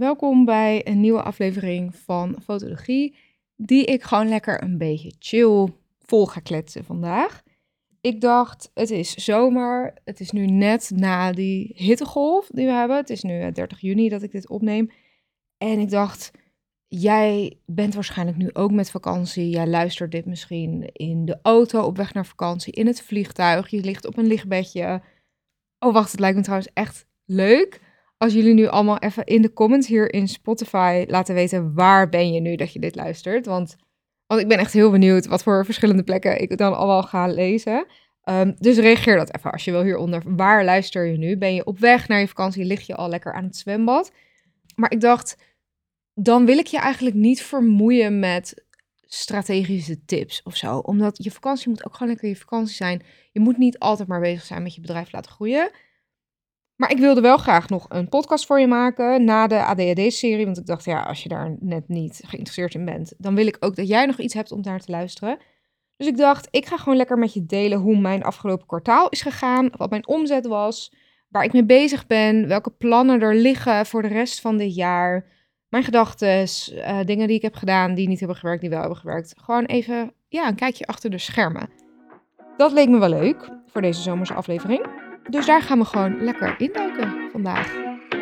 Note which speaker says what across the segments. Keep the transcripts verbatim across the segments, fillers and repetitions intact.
Speaker 1: Welkom bij een nieuwe aflevering van Fotologie, die ik gewoon lekker een beetje chill vol ga kletsen vandaag. Ik dacht, het is zomer, het is nu net na die hittegolf die we hebben. Het is nu eh, dertig juni dat ik dit opneem. En ik dacht, jij bent waarschijnlijk nu ook met vakantie. Jij luistert dit misschien in de auto op weg naar vakantie, in het vliegtuig. Je ligt op een lichtbedje. Oh, wacht, het lijkt me trouwens echt leuk als jullie nu allemaal even in de comments hier in Spotify laten weten waar ben je nu dat je dit luistert. Want, want ik ben echt heel benieuwd wat voor verschillende plekken ik dan allemaal ga lezen. Um, dus reageer dat even als je wil hieronder. Waar luister je nu? Ben je op weg naar je vakantie? Lig je al lekker aan het zwembad? Maar ik dacht, dan wil ik je eigenlijk niet vermoeien met strategische tips of zo. Omdat je vakantie moet ook gewoon lekker je vakantie zijn. Je moet niet altijd maar bezig zijn met je bedrijf laten groeien. Maar ik wilde wel graag nog een podcast voor je maken na de A D H D-serie. Want ik dacht, ja, als je daar net niet geïnteresseerd in bent, dan wil ik ook dat jij nog iets hebt om naar te luisteren. Dus ik dacht, ik ga gewoon lekker met je delen hoe mijn afgelopen kwartaal is gegaan. Wat mijn omzet was, waar ik mee bezig ben, welke plannen er liggen voor de rest van dit jaar. Mijn gedachten, uh, dingen die ik heb gedaan, die niet hebben gewerkt, die wel hebben gewerkt. Gewoon even, ja, een kijkje achter de schermen. Dat leek me wel leuk voor deze zomerse aflevering. Dus daar gaan we gewoon lekker induiken vandaag.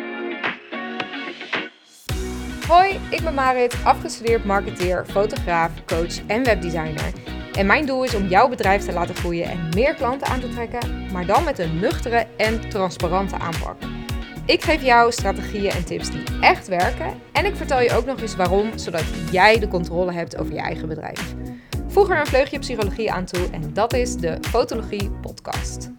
Speaker 1: Hoi, ik ben Marit, afgestudeerd marketeer, fotograaf, coach en webdesigner. En mijn doel is om jouw bedrijf te laten groeien en meer klanten aan te trekken, maar dan met een nuchtere en transparante aanpak. Ik geef jou strategieën en tips die echt werken en ik vertel je ook nog eens waarom, zodat jij de controle hebt over je eigen bedrijf. Voeg er een vleugje psychologie aan toe en dat is de Fotologie podcast.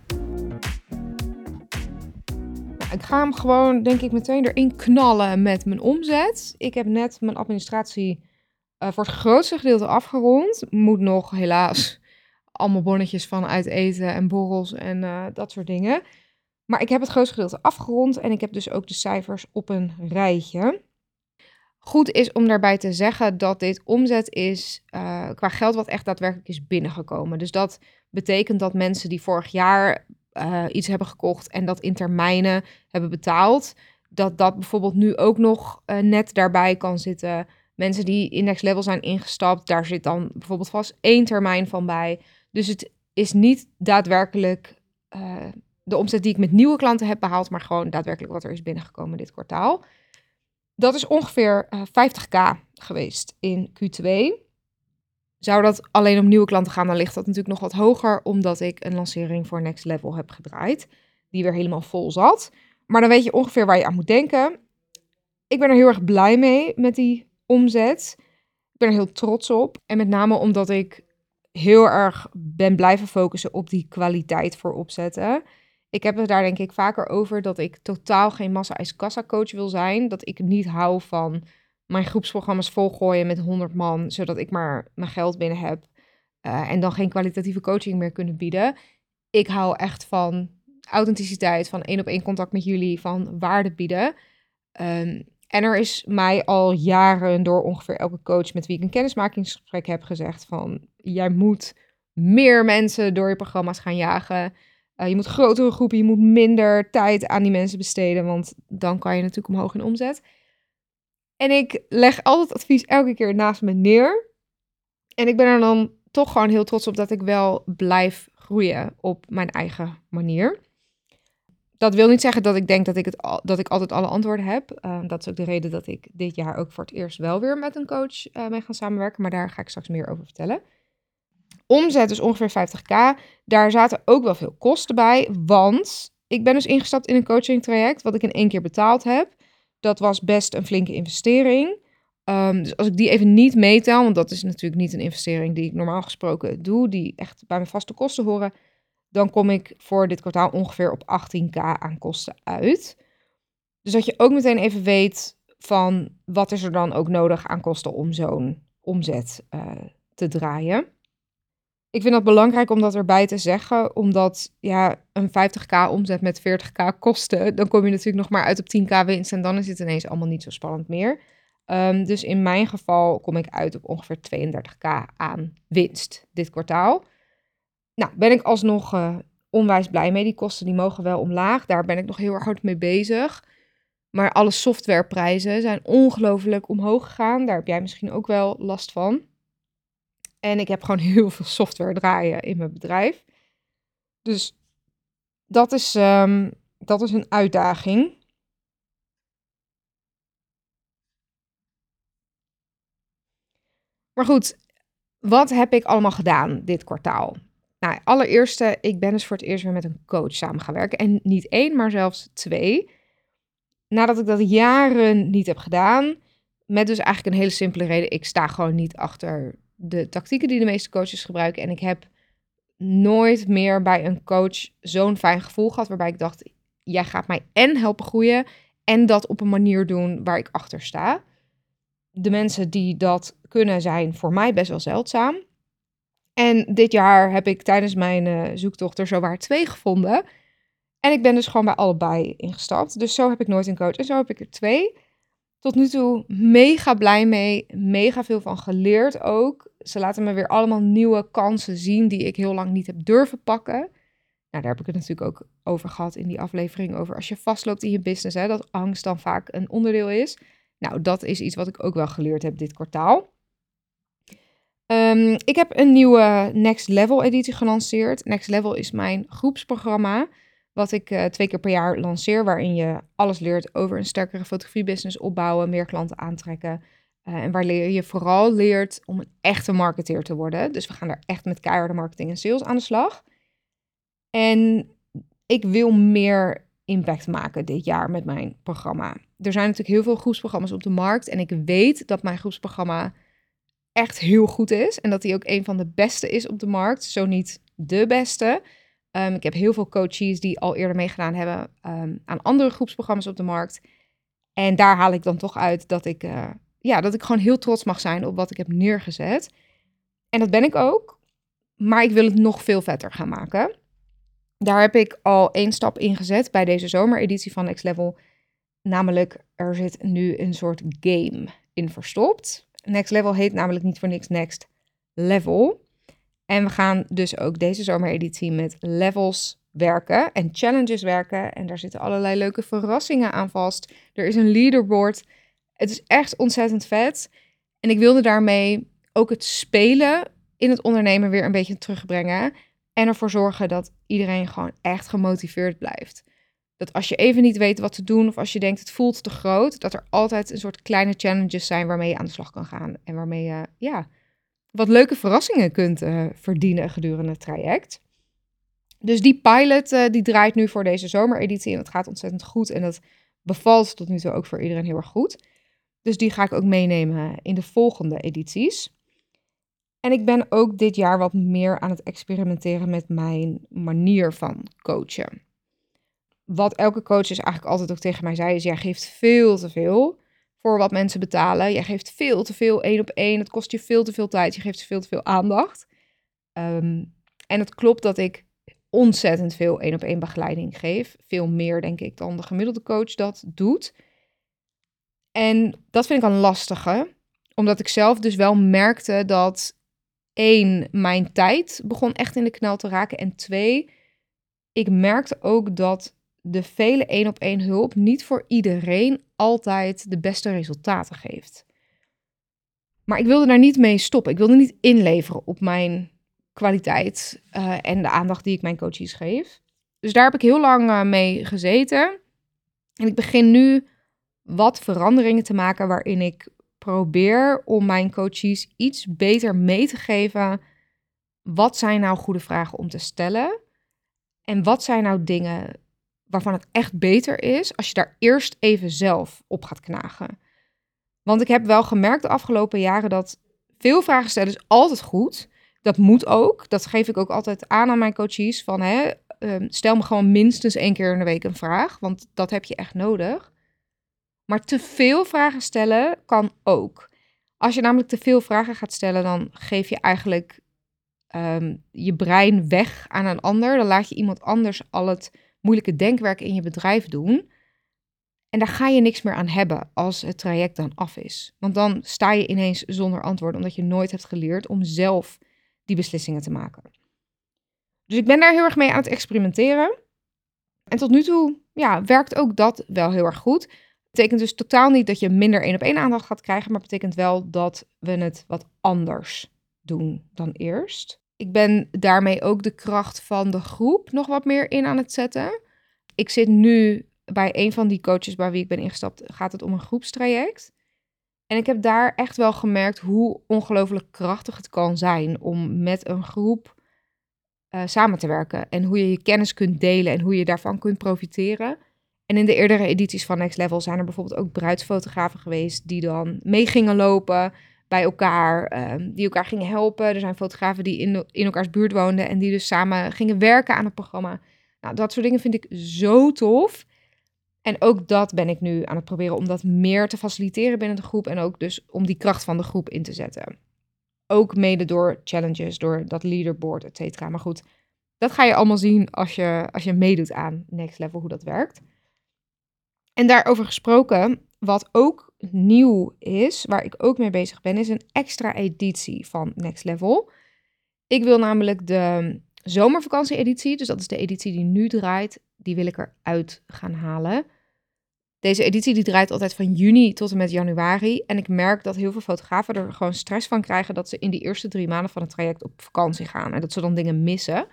Speaker 1: Ik ga hem gewoon, denk ik, meteen erin knallen met mijn omzet. Ik heb net mijn administratie uh, voor het grootste gedeelte afgerond. Moet nog helaas allemaal bonnetjes van uit eten en borrels en uh, dat soort dingen. Maar ik heb het grootste gedeelte afgerond en ik heb dus ook de cijfers op een rijtje. Goed is om daarbij te zeggen dat dit omzet is uh, qua geld wat echt daadwerkelijk is binnengekomen. Dus dat betekent dat mensen die vorig jaar uh, iets hebben gekocht en dat in termijnen hebben betaald, dat dat bijvoorbeeld nu ook nog uh, net daarbij kan zitten. Mensen die in Next Level zijn ingestapt, daar zit dan bijvoorbeeld vast één termijn van bij. Dus het is niet daadwerkelijk uh, de omzet die ik met nieuwe klanten heb behaald, maar gewoon daadwerkelijk wat er is binnengekomen dit kwartaal. Dat is ongeveer uh, vijftig k geweest in Q twee. Zou dat alleen om nieuwe klanten gaan, dan ligt dat natuurlijk nog wat hoger, omdat ik een lancering voor Next Level heb gedraaid, die weer helemaal vol zat. Maar dan weet je ongeveer waar je aan moet denken. Ik ben er heel erg blij mee met die omzet. Ik ben er heel trots op. En met name omdat ik heel erg ben blijven focussen op die kwaliteit voor opzetten. Ik heb het daar denk ik vaker over dat ik totaal geen massa-ijs-kassa coach wil zijn. Dat ik niet hou van mijn groepsprogramma's volgooien met honderd man, zodat ik maar mijn geld binnen heb. Uh, en dan geen kwalitatieve coaching meer kunnen bieden. Ik hou echt van authenticiteit, van één op één contact met jullie, van waarde bieden. Um, en er is mij al jaren door ongeveer elke coach met wie ik een kennismakingsgesprek heb gezegd van, jij moet meer mensen door je programma's gaan jagen. Uh, je moet grotere groepen, je moet minder tijd aan die mensen besteden, want dan kan je natuurlijk omhoog in omzet. En ik leg al het advies elke keer naast me neer. En ik ben er dan toch gewoon heel trots op dat ik wel blijf groeien op mijn eigen manier. Dat wil niet zeggen dat ik denk dat ik, het al, dat ik altijd alle antwoorden heb. Uh, dat is ook de reden dat ik dit jaar ook voor het eerst wel weer met een coach uh, mee ga samenwerken. Maar daar ga ik straks meer over vertellen. Omzet is ongeveer vijftig k. Daar zaten ook wel veel kosten bij. Want ik ben dus ingestapt in een coaching traject wat ik in één keer betaald heb. Dat was best een flinke investering. Um, dus als ik die even niet meetel, want dat is natuurlijk niet een investering die ik normaal gesproken doe, die echt bij mijn vaste kosten horen, dan kom ik voor dit kwartaal ongeveer op achttien k aan kosten uit. Dus dat je ook meteen even weet van wat is er dan ook nodig aan kosten om zo'n omzet uh, te draaien. Ik vind dat belangrijk om dat erbij te zeggen, omdat ja, een vijftig k omzet met veertig k kosten, dan kom je natuurlijk nog maar uit op tien k winst en dan is het ineens allemaal niet zo spannend meer. Um, dus in mijn geval kom ik uit op ongeveer tweeëndertig k aan winst dit kwartaal. Nou, ben ik alsnog uh, onwijs blij mee. Die kosten die mogen wel omlaag. Daar ben ik nog heel erg hard mee bezig. Maar alle softwareprijzen zijn ongelooflijk omhoog gegaan. Daar heb jij misschien ook wel last van. En ik heb gewoon heel veel software draaien in mijn bedrijf. Dus dat is, um, dat is een uitdaging. Maar goed, wat heb ik allemaal gedaan dit kwartaal? Nou, allereerste, ik ben dus voor het eerst weer met een coach samen gaan werken. En niet één, maar zelfs twee. Nadat ik dat jaren niet heb gedaan, met dus eigenlijk een hele simpele reden. Ik sta gewoon niet achter de tactieken die de meeste coaches gebruiken. En ik heb nooit meer bij een coach zo'n fijn gevoel gehad, waarbij ik dacht, jij gaat mij en helpen groeien en dat op een manier doen waar ik achter sta. De mensen die dat kunnen zijn voor mij best wel zeldzaam. En dit jaar heb ik tijdens mijn uh, zoektocht er zowaar twee gevonden. En ik ben dus gewoon bij allebei ingestapt. Dus zo heb ik nooit een coach en zo heb ik er twee. Tot nu toe mega blij mee, mega veel van geleerd ook. Ze laten me weer allemaal nieuwe kansen zien die ik heel lang niet heb durven pakken. Nou, daar heb ik het natuurlijk ook over gehad in die aflevering over als je vastloopt in je business, hè, dat angst dan vaak een onderdeel is. Nou, dat is iets wat ik ook wel geleerd heb dit kwartaal. Um, ik heb een nieuwe Next Level editie gelanceerd. Next Level is mijn groepsprogramma, wat ik uh, twee keer per jaar lanceer, waarin je alles leert over een sterkere fotografiebusiness opbouwen, meer klanten aantrekken. Uh, en waar leer je vooral leert om een echte marketeer te worden. Dus we gaan daar echt met keiharde marketing en sales aan de slag. En ik wil meer impact maken dit jaar met mijn programma. Er zijn natuurlijk heel veel groepsprogramma's op de markt. En ik weet dat mijn groepsprogramma echt heel goed is. En dat die ook een van de beste is op de markt. Zo niet de beste. Um, ik heb heel veel coaches die al eerder meegedaan hebben um, aan andere groepsprogramma's op de markt. En daar haal ik dan toch uit dat ik, uh, ja, dat ik gewoon heel trots mag zijn op wat ik heb neergezet. En dat ben ik ook. Maar ik wil het nog veel vetter gaan maken. Daar heb ik al één stap in gezet bij deze zomereditie van Next Level. Namelijk, er zit nu een soort game in verstopt. Next Level heet namelijk niet voor niks Next Level. En we gaan dus ook deze zomereditie met levels werken en challenges werken. En daar zitten allerlei leuke verrassingen aan vast. Er is een leaderboard. Het is echt ontzettend vet. En ik wilde daarmee ook het spelen in het ondernemen weer een beetje terugbrengen. En ervoor zorgen dat iedereen gewoon echt gemotiveerd blijft. Dat als je even niet weet wat te doen of als je denkt het voelt te groot, dat er altijd een soort kleine challenges zijn waarmee je aan de slag kan gaan. En waarmee je, ja, wat leuke verrassingen kunt uh, verdienen gedurende het traject. Dus die pilot uh, die draait nu voor deze zomereditie en dat gaat ontzettend goed. En dat bevalt tot nu toe ook voor iedereen heel erg goed. Dus die ga ik ook meenemen in de volgende edities. En ik ben ook dit jaar wat meer aan het experimenteren met mijn manier van coachen. Wat elke coach is eigenlijk altijd ook tegen mij zei, is jij geeft veel te veel voor wat mensen betalen. Jij geeft veel te veel één op één. Het kost je veel te veel tijd. Je geeft veel te veel aandacht. Um, en het klopt dat ik ontzettend veel één op één begeleiding geef. Veel meer, denk ik, dan de gemiddelde coach dat doet. En dat vind ik een lastige. Omdat ik zelf dus wel merkte dat één, mijn tijd begon echt in de knel te raken. En twee, ik merkte ook dat de vele één op één hulp niet voor iedereen altijd de beste resultaten geeft. Maar ik wilde daar niet mee stoppen. Ik wilde niet inleveren op mijn kwaliteit uh, en de aandacht die ik mijn coaches geef. Dus daar heb ik heel lang uh, mee gezeten. En ik begin nu wat veranderingen te maken waarin ik probeer om mijn coaches iets beter mee te geven. Wat zijn nou goede vragen om te stellen? En wat zijn nou dingen waarvan het echt beter is als je daar eerst even zelf op gaat knagen? Want ik heb wel gemerkt de afgelopen jaren dat veel vragen stellen is altijd goed. Dat moet ook. Dat geef ik ook altijd aan aan mijn coaches. Van, hè, stel me gewoon minstens één keer in de week een vraag. Want dat heb je echt nodig. Maar te veel vragen stellen kan ook. Als je namelijk te veel vragen gaat stellen, dan geef je eigenlijk um, je brein weg aan een ander. Dan laat je iemand anders al het moeilijke denkwerk in je bedrijf doen. En daar ga je niks meer aan hebben als het traject dan af is. Want dan sta je ineens zonder antwoord, omdat je nooit hebt geleerd om zelf die beslissingen te maken. Dus ik ben daar heel erg mee aan het experimenteren. En tot nu toe ja, werkt ook dat wel heel erg goed. Betekent dus totaal niet dat je minder één op één aandacht gaat krijgen, maar betekent wel dat we het wat anders doen dan eerst. Ik ben daarmee ook de kracht van de groep nog wat meer in aan het zetten. Ik zit nu bij een van die coaches bij wie ik ben ingestapt, gaat het om een groepstraject. En ik heb daar echt wel gemerkt hoe ongelooflijk krachtig het kan zijn om met een groep uh, samen te werken. En hoe je je kennis kunt delen en hoe je daarvan kunt profiteren. En in de eerdere edities van Next Level zijn er bijvoorbeeld ook bruidsfotografen geweest die dan mee gingen lopen bij elkaar, um, die elkaar gingen helpen. Er zijn fotografen die in, in elkaars buurt woonden en die dus samen gingen werken aan het programma. Nou, dat soort dingen vind ik zo tof. En ook dat ben ik nu aan het proberen om dat meer te faciliteren binnen de groep en ook dus om die kracht van de groep in te zetten. Ook mede door challenges, door dat leaderboard, et cetera. Maar goed, dat ga je allemaal zien als je, als je meedoet aan Next Level, hoe dat werkt. En daarover gesproken, wat ook nieuw is, waar ik ook mee bezig ben, is een extra editie van Next Level. Ik wil namelijk de zomervakantie-editie, dus dat is de editie die nu draait, die wil ik eruit gaan halen. Deze editie die draait altijd van juni tot en met januari. En ik merk dat heel veel fotografen er gewoon stress van krijgen dat ze in die eerste drie maanden van het traject op vakantie gaan. En dat ze dan dingen missen.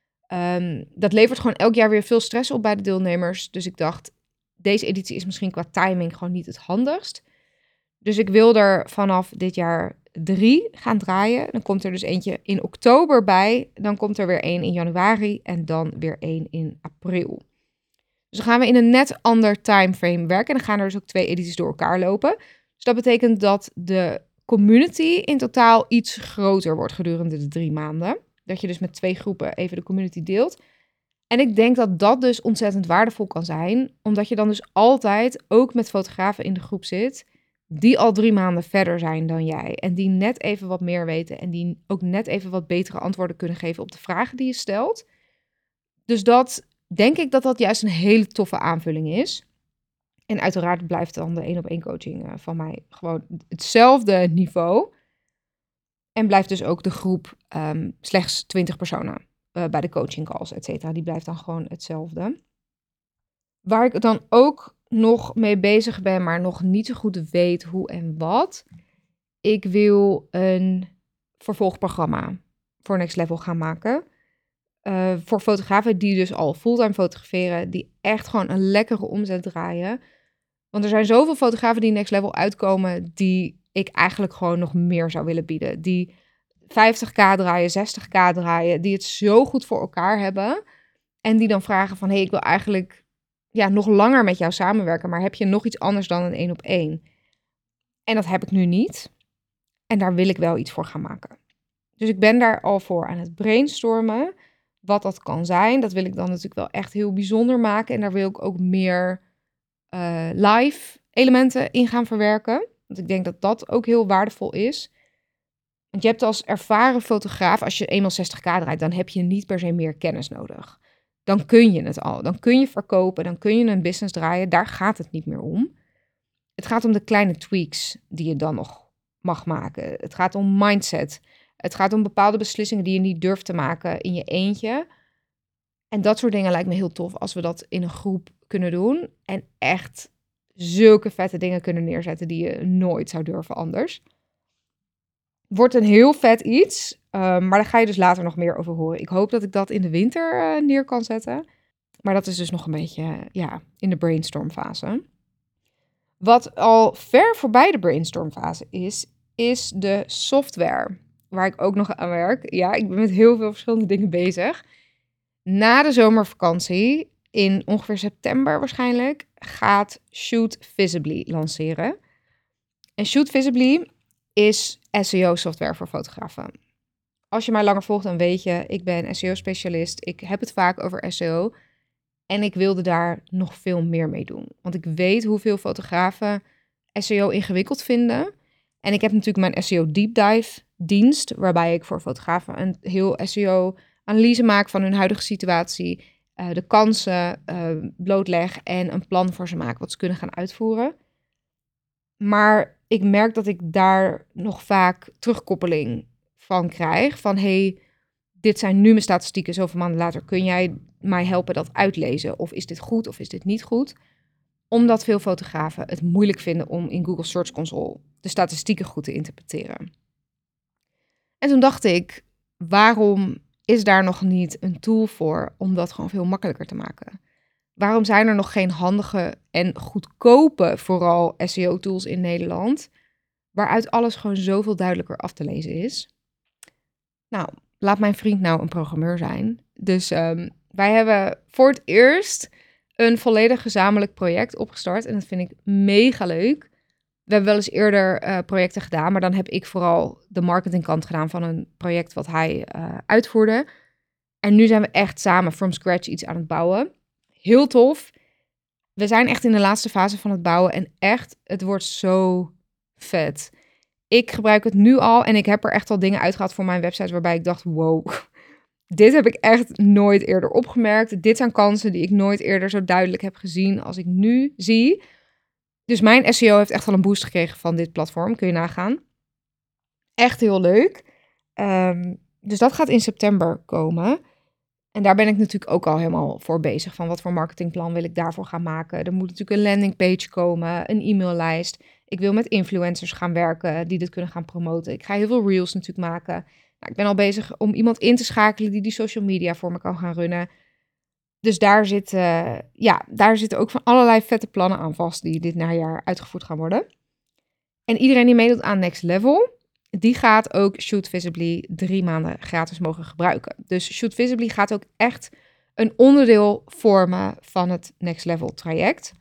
Speaker 1: Um, dat levert gewoon elk jaar weer veel stress op bij de deelnemers. Dus ik dacht, deze editie is misschien qua timing gewoon niet het handigst. Dus ik wil er vanaf dit jaar drie gaan draaien. Dan komt er dus eentje in oktober bij. Dan komt er weer één in januari en dan weer één in april. Dus dan gaan we in een net ander timeframe werken. En dan gaan er dus ook twee edities door elkaar lopen. Dus dat betekent dat de community in totaal iets groter wordt gedurende de drie maanden. Dat je dus met twee groepen even de community deelt. En ik denk dat dat dus ontzettend waardevol kan zijn. Omdat je dan dus altijd ook met fotografen in de groep zit die al drie maanden verder zijn dan jij. En die net even wat meer weten. En die ook net even wat betere antwoorden kunnen geven op de vragen die je stelt. Dus dat denk ik dat dat juist een hele toffe aanvulling is. En uiteraard blijft dan de één op één coaching uh, van mij gewoon hetzelfde niveau. En blijft dus ook de groep um, slechts twintig personen uh, bij de coaching calls, et cetera. Die blijft dan gewoon hetzelfde. Waar ik dan ook nog mee bezig ben, maar nog niet zo goed weet hoe en wat. Ik wil een vervolgprogramma voor Next Level gaan maken. Uh, voor fotografen die dus al fulltime fotograferen, die echt gewoon een lekkere omzet draaien. Want er zijn zoveel fotografen die Next Level uitkomen, die ik eigenlijk gewoon nog meer zou willen bieden. Die vijftig k draaien, zestig k draaien, die het zo goed voor elkaar hebben. En die dan vragen van, hé, hey, ik wil eigenlijk ja, nog langer met jou samenwerken, maar heb je nog iets anders dan een één op één? En dat heb ik nu niet. En daar wil ik wel iets voor gaan maken. Dus ik ben daar al voor aan het brainstormen. Wat dat kan zijn, dat wil ik dan natuurlijk wel echt heel bijzonder maken. En daar wil ik ook meer uh, live elementen in gaan verwerken. Want ik denk dat dat ook heel waardevol is. Want je hebt als ervaren fotograaf, als je eenmaal zestig k draait, dan heb je niet per se meer kennis nodig. Dan kun je het al. Dan kun je verkopen, dan kun je een business draaien. Daar gaat het niet meer om. Het gaat om de kleine tweaks die je dan nog mag maken. Het gaat om mindset. Het gaat om bepaalde beslissingen die je niet durft te maken in je eentje. En dat soort dingen lijkt me heel tof als we dat in een groep kunnen doen. En echt zulke vette dingen kunnen neerzetten die je nooit zou durven anders. Wordt een heel vet iets, uh, maar daar ga je dus later nog meer over horen. Ik hoop dat ik dat in de winter uh, neer kan zetten. Maar dat is dus nog een beetje uh, ja, in de brainstormfase. Wat al ver voorbij de brainstormfase is, is de software. Waar ik ook nog aan werk. Ja, ik ben met heel veel verschillende dingen bezig. Na de zomervakantie, in ongeveer september waarschijnlijk, gaat Shoot Visibly lanceren. En Shoot Visibly is S E O-software voor fotografen. Als je mij langer volgt, dan weet je, ik ben S E O-specialist. Ik heb het vaak over S E O. En ik wilde daar nog veel meer mee doen. Want ik weet hoeveel fotografen S E O ingewikkeld vinden. En ik heb natuurlijk mijn S E O Deep Dive dienst, waarbij ik voor fotografen een heel S E O-analyse maak van hun huidige situatie, uh, de kansen uh, blootleg en een plan voor ze maak wat ze kunnen gaan uitvoeren. Maar ik merk dat ik daar nog vaak terugkoppeling van krijg. Van, hey, dit zijn nu mijn statistieken, zoveel maanden later kun jij mij helpen dat uitlezen? Of is dit goed of is dit niet goed? Omdat veel fotografen het moeilijk vinden om in Google Search Console de statistieken goed te interpreteren. En toen dacht ik, waarom is daar nog niet een tool voor om dat gewoon veel makkelijker te maken? Waarom zijn er nog geen handige en goedkope, vooral S E O-tools in Nederland, waaruit alles gewoon zoveel duidelijker af te lezen is? Nou, laat mijn vriend nou een programmeur zijn. Dus um, wij hebben voor het eerst een volledig gezamenlijk project opgestart en dat vind ik mega leuk. We hebben wel eens eerder uh, projecten gedaan, maar dan heb ik vooral de marketingkant gedaan van een project wat hij uh, uitvoerde. En nu zijn we echt samen from scratch iets aan het bouwen. Heel tof. We zijn echt in de laatste fase van het bouwen en echt, het wordt zo vet. Ik gebruik het nu al en ik heb er echt al dingen uitgehaald voor mijn website waarbij ik dacht, wow, dit heb ik echt nooit eerder opgemerkt. Dit zijn kansen die ik nooit eerder zo duidelijk heb gezien als ik nu zie. Dus mijn S E O heeft echt al een boost gekregen van dit platform, kun je nagaan. Echt heel leuk. Um, dus dat gaat in september komen. En daar ben ik natuurlijk ook al helemaal voor bezig. Van wat voor marketingplan wil ik daarvoor gaan maken. Er moet natuurlijk een landingpage komen, een e-maillijst. Ik wil met influencers gaan werken die dit kunnen gaan promoten. Ik ga heel veel reels natuurlijk maken. Nou, ik ben al bezig om iemand in te schakelen die die social media voor me kan gaan runnen. Dus daar, zit, uh, ja, daar zitten ook van allerlei vette plannen aan vast die dit najaar uitgevoerd gaan worden. En iedereen die meedoet aan Next Level, die gaat ook Shoot Visibly drie maanden gratis mogen gebruiken. Dus Shoot Visibly gaat ook echt een onderdeel vormen van het Next Level traject.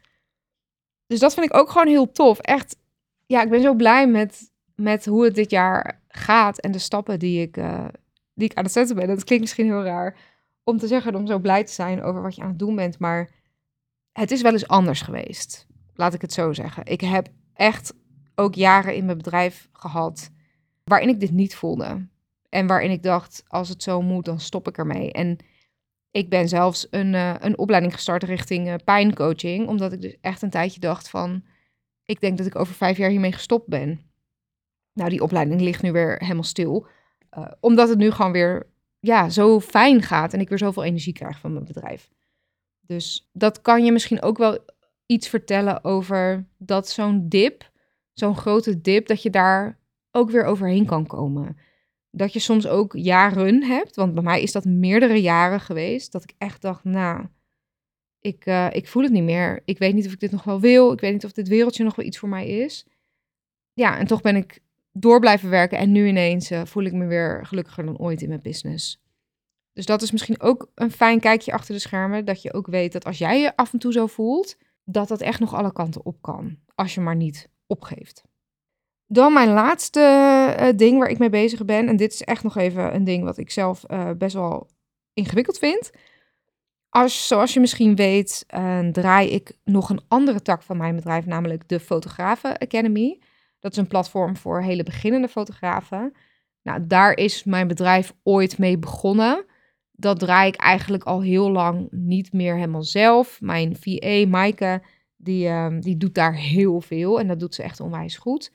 Speaker 1: Dus dat vind ik ook gewoon heel tof. Echt, ja, ik ben zo blij met, met hoe het dit jaar gaat en de stappen die ik, uh, die ik aan het zetten ben. Dat klinkt misschien heel raar om te zeggen, om zo blij te zijn over wat je aan het doen bent. Maar het is wel eens anders geweest. Laat ik het zo zeggen. Ik heb echt ook jaren in mijn bedrijf gehad waarin ik dit niet voelde. En waarin ik dacht, als het zo moet, dan stop ik ermee. En ik ben zelfs een, uh, een opleiding gestart richting uh, pijncoaching. Omdat ik dus echt een tijdje dacht van, ik denk dat ik over vijf jaar hiermee gestopt ben. Nou, die opleiding ligt nu weer helemaal stil. Uh, omdat het nu gewoon weer ja, zo fijn gaat en ik weer zoveel energie krijg van mijn bedrijf. Dus dat kan je misschien ook wel iets vertellen over dat zo'n dip, zo'n grote dip, dat je daar ook weer overheen kan komen. Dat je soms ook jaren hebt, want bij mij is dat meerdere jaren geweest, dat ik echt dacht, nou, ik, uh, ik voel het niet meer. Ik weet niet of ik dit nog wel wil. Ik weet niet of dit wereldje nog wel iets voor mij is. Ja, en toch ben ik door blijven werken en nu ineens uh, voel ik me weer gelukkiger dan ooit in mijn business. Dus dat is misschien ook een fijn kijkje achter de schermen, dat je ook weet dat als jij je af en toe zo voelt, dat dat echt nog alle kanten op kan, als je maar niet opgeeft. Dan mijn laatste uh, ding waar ik mee bezig ben, en dit is echt nog even een ding wat ik zelf uh, best wel ingewikkeld vind. Als, zoals je misschien weet, uh, draai ik nog een andere tak van mijn bedrijf, namelijk de Fotografen Academy. Dat is een platform voor hele beginnende fotografen. Nou, daar is mijn bedrijf ooit mee begonnen. Dat draai ik eigenlijk al heel lang niet meer helemaal zelf. Mijn V A, Maaike, die, uh, die doet daar heel veel en dat doet ze echt onwijs goed.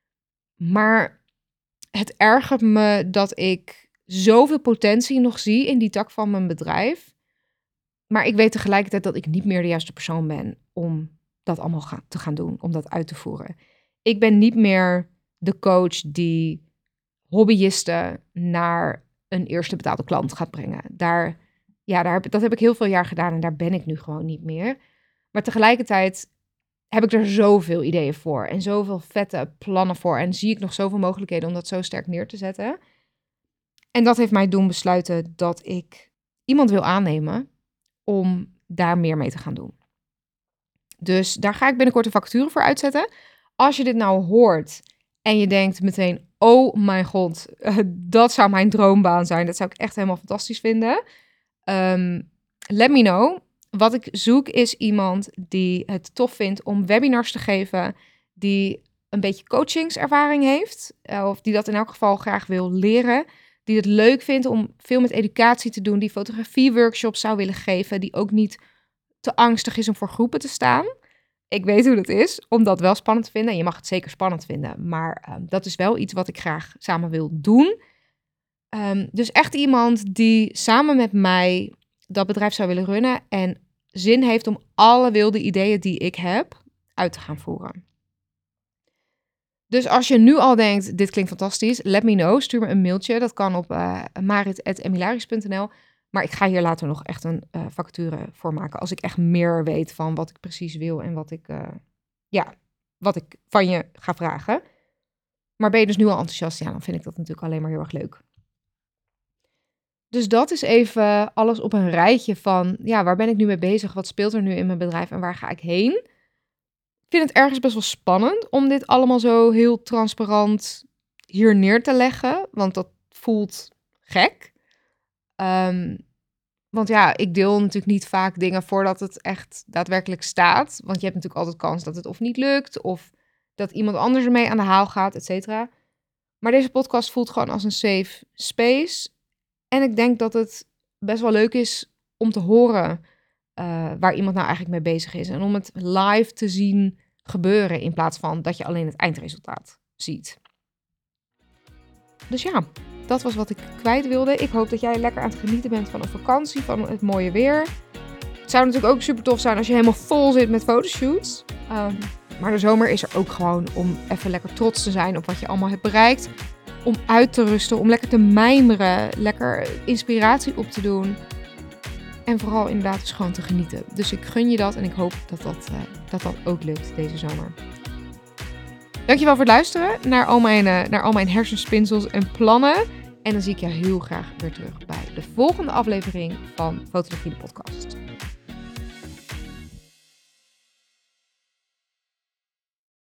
Speaker 1: Maar het ergert me dat ik zoveel potentie nog zie in die tak van mijn bedrijf. Maar ik weet tegelijkertijd dat ik niet meer de juiste persoon ben om dat allemaal ga- te gaan doen, om dat uit te voeren. Ik ben niet meer de coach die hobbyisten naar een eerste betaalde klant gaat brengen. Daar, ja, daar heb, dat heb ik heel veel jaar gedaan en daar ben ik nu gewoon niet meer. Maar tegelijkertijd heb ik er zoveel ideeën voor en zoveel vette plannen voor en zie ik nog zoveel mogelijkheden om dat zo sterk neer te zetten. En dat heeft mij doen besluiten dat ik iemand wil aannemen om daar meer mee te gaan doen. Dus daar ga ik binnenkort een vacature voor uitzetten. Als je dit nou hoort en je denkt meteen, oh mijn god, uh, dat zou mijn droombaan zijn. Dat zou ik echt helemaal fantastisch vinden. Um, let me know. Wat ik zoek is iemand die het tof vindt om webinars te geven, die een beetje coachingservaring heeft, uh, of die dat in elk geval graag wil leren, die het leuk vindt om veel met educatie te doen, die fotografie-workshops zou willen geven, die ook niet te angstig is om voor groepen te staan. Ik weet hoe dat is, om dat wel spannend te vinden. En je mag het zeker spannend vinden, maar uh, dat is wel iets wat ik graag samen wil doen. Um, dus echt iemand die samen met mij dat bedrijf zou willen runnen en zin heeft om alle wilde ideeën die ik heb uit te gaan voeren. Dus als je nu al denkt, dit klinkt fantastisch, let me know. Stuur me een mailtje. Dat kan op uh, marit at emilaris punt n l. Maar ik ga hier later nog echt een uh, vacature voor maken. Als ik echt meer weet van wat ik precies wil en wat ik, uh, ja, wat ik van je ga vragen. Maar ben je dus nu al enthousiast? Ja, dan vind ik dat natuurlijk alleen maar heel erg leuk. Dus dat is even alles op een rijtje van, ja, waar ben ik nu mee bezig? Wat speelt er nu in mijn bedrijf en waar ga ik heen? Ik vind het ergens best wel spannend om dit allemaal zo heel transparant hier neer te leggen. Want dat voelt gek. Um, want ja, ik deel natuurlijk niet vaak dingen voordat het echt daadwerkelijk staat. Want je hebt natuurlijk altijd kans dat het of niet lukt. Of dat iemand anders ermee aan de haal gaat, et cetera. Maar deze podcast voelt gewoon als een safe space. En ik denk dat het best wel leuk is om te horen uh, waar iemand nou eigenlijk mee bezig is. En om het live te zien gebeuren in plaats van dat je alleen het eindresultaat ziet. Dus ja, dat was wat ik kwijt wilde. Ik hoop dat jij lekker aan het genieten bent van een vakantie, van het mooie weer. Het zou natuurlijk ook super tof zijn als je helemaal vol zit met fotoshoots. Um, maar de zomer is er ook gewoon om even lekker trots te zijn op wat je allemaal hebt bereikt. Om uit te rusten, om lekker te mijmeren, lekker inspiratie op te doen. En vooral inderdaad dus gewoon te genieten. Dus ik gun je dat en ik hoop dat dat, uh, dat, dat ook lukt deze zomer. Dankjewel voor het luisteren naar al mijn, uh, naar al mijn hersenspinsels en plannen. En dan zie ik jou heel graag weer terug bij de volgende aflevering van Fotografie de Podcast.